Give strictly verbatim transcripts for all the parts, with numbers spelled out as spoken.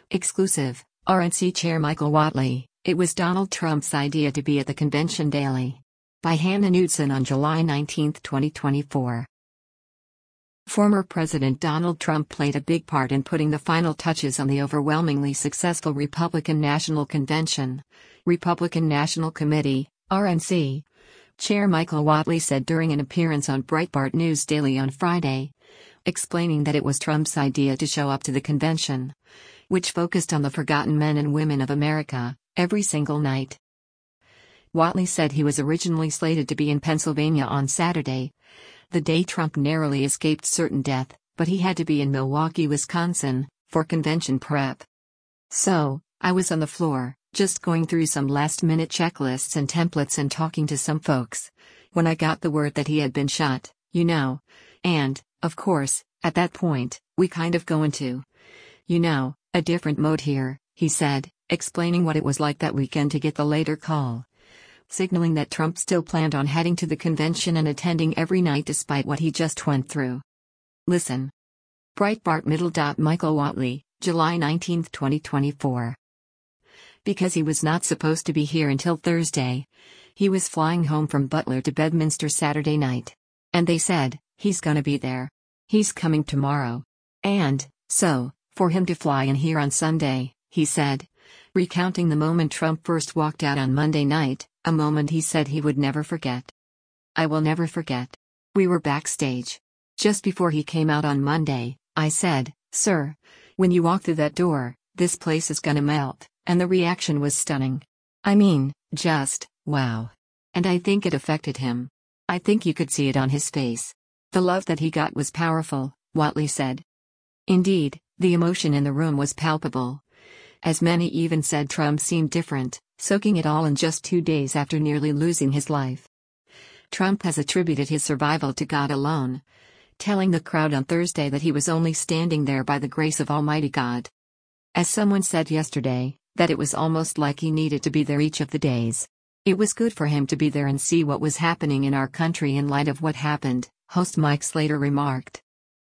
Exclusive, R N C Chair Michael Whatley, it was Donald Trump's idea to be at the convention daily. By Hannah Knudsen on July nineteenth, twenty twenty-four. Former President Donald Trump played a big part in putting the final touches on the overwhelmingly successful Republican National Convention. Republican National Committee, R N C. Chair Michael Whatley said during an appearance on Breitbart News Daily on Friday, explaining that it was Trump's idea to show up to the convention, which focused on the forgotten men and women of America, every single night. Whatley said he was originally slated to be in Pennsylvania on Saturday, the day Trump narrowly escaped certain death, but he had to be in Milwaukee, Wisconsin, for convention prep. So, I was on the floor, just going through some last-minute checklists and templates and talking to some folks, when I got the word that he had been shot, you know. And, of course, at that point, we kind of go into, you know, a different mode here, he said, explaining what it was like that weekend to get the later call, signaling that Trump still planned on heading to the convention and attending every night despite what he just went through. Listen. Breitbart Middle. Michael Whatley, July nineteenth, twenty twenty-four. Because he was not supposed to be here until Thursday. He was flying home from Butler to Bedminster Saturday night. And they said, he's gonna be there. He's coming tomorrow. And, so, for him to fly in here on Sunday, he said, recounting the moment Trump first walked out on Monday night, a moment he said he would never forget. I will never forget. We were backstage. Just before he came out on Monday, I said, sir, when you walk through that door, this place is gonna melt, and the reaction was stunning. I mean, just, wow. And I think it affected him. I think you could see it on his face. The love that he got was powerful, Whatley said. Indeed, the emotion in the room was palpable. As many even said Trump seemed different, soaking it all in just two days after nearly losing his life. Trump has attributed his survival to God alone, telling the crowd on Thursday that he was only standing there by the grace of Almighty God. As someone said yesterday, that it was almost like he needed to be there each of the days. It was good for him to be there and see what was happening in our country in light of what happened, host Mike Slater remarked.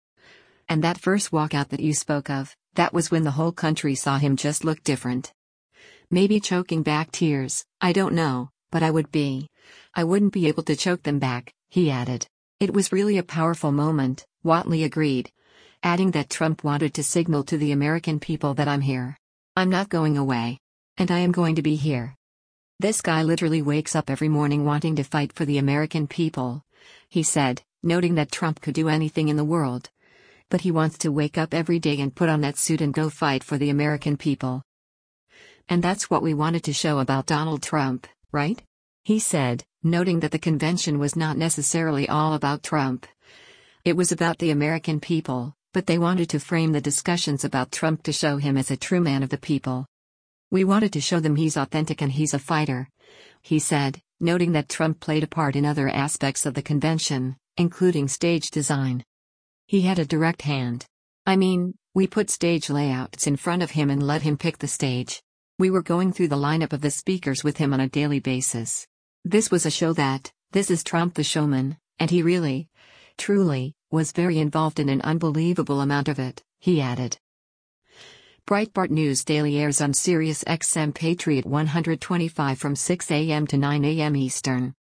And that first walkout that you spoke of, that was when the whole country saw him just look different. Maybe choking back tears, I don't know, but I would be. I wouldn't be able to choke them back, he added. It was really a powerful moment, Whatley agreed, adding that Trump wanted to signal to the American people that I'm here. I'm not going away. And I am going to be here. This guy literally wakes up every morning wanting to fight for the American people, he said, noting that Trump could do anything in the world. But he wants to wake up every day and put on that suit and go fight for the American people. And that's what we wanted to show about Donald Trump, right? He said, noting that the convention was not necessarily all about Trump. It was about the American people, but they wanted to frame the discussions about Trump to show him as a true man of the people. We wanted to show them he's authentic and he's a fighter, he said, noting that Trump played a part in other aspects of the convention, including stage design. He had a direct hand. I mean, we put stage layouts in front of him and let him pick the stage. We were going through the lineup of the speakers with him on a daily basis. This was a show that, this is Trump the showman, and he really, truly, was very involved in an unbelievable amount of it, he added. Breitbart News Daily airs on Sirius X M Patriot one twenty-five from six a m to nine a m Eastern.